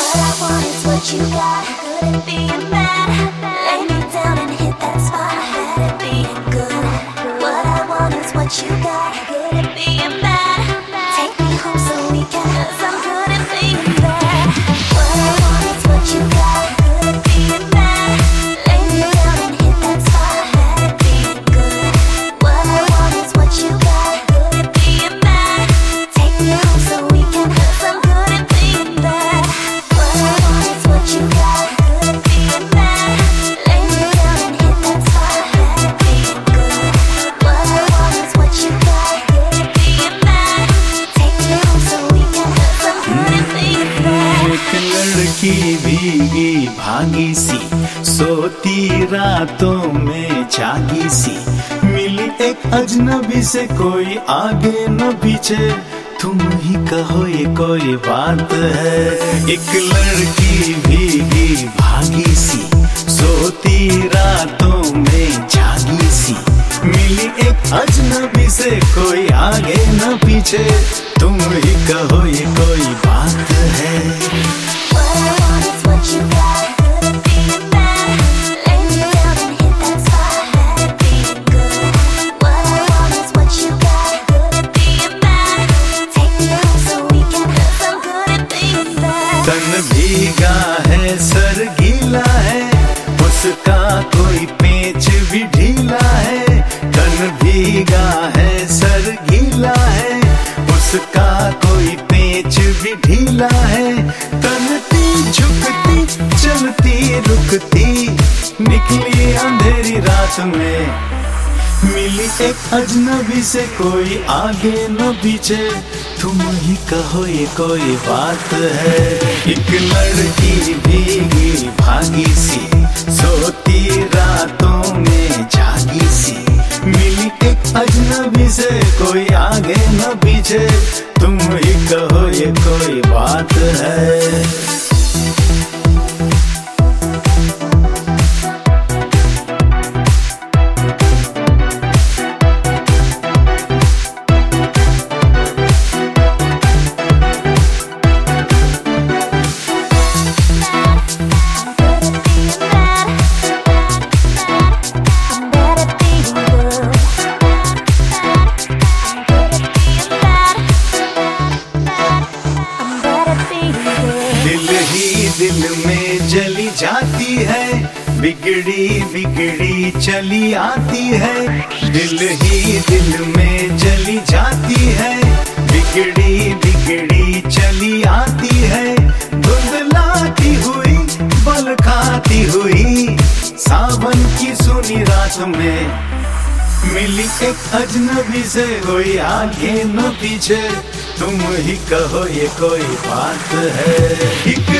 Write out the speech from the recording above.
What I want is what you got. Good at being mad. Lay me down and hit that spot. Bad at being good. What I want is what you got. Good at being mad. Take me home so we can. 'Cause I'm good at being bad. What I want is what you got. Good at being mad. Lay me down and hit that spot. Bad at being good. What I want is what you got. Good at being mad. Take me home so we can. 'Cause I'm good at being bad. What I want is what you got. Good at being mad. Lay me down and hit that spot. Bad at being good. What I want is what you got. Good at being mad. Take me home so we can. 'Cause I'm good at being bad. एक लड़की भीगी भागी सी सोती रातों में जागी सी मिली एक अजनबी से कोई आगे न पीछे तुम ही कहो ये कोई बात है। एक लड़की भीगी भागी सी सोती रातों में जागी सी मिली एक अजनबी से कोई आगे न पीछे तुम ही कहो ये कोई बात है। What I want is what you got. Good at being mad. Lay me down and hit that spot. Bad at being good. What I want is what you got. Good at being mad. Take me home so we can. 'Cause I'm good at being bad. तन भीगा है sir गीला है उसका कोई पेच भी ढीला है। तन भीगा है सर गीला है उसका कोई पेच भी ढीला है। तनती झुकती चलती रुकती निकली अंधेरी रात में मिली एक अजनबी से कोई आगे न पीछे तुम ही कहो ये कोई बात है। एक लड़की भीगी भागी सी सोती रातों में जागी सी मिली एक अजनबी से कोई आगे न पीछे तुम ही कहो ये कोई बात है। दिल में जली जाती है बिगड़ी बिगड़ी चली आती है। दिल ही दिल में जली जाती है बिगड़ी बिगड़ी चली आती है। धुंधलाती हुई बल खाती हुई सावन की सुनी रात में मिली एक अजनबी से कोई आगे न पीछे तुम ही कहो ये कोई बात है।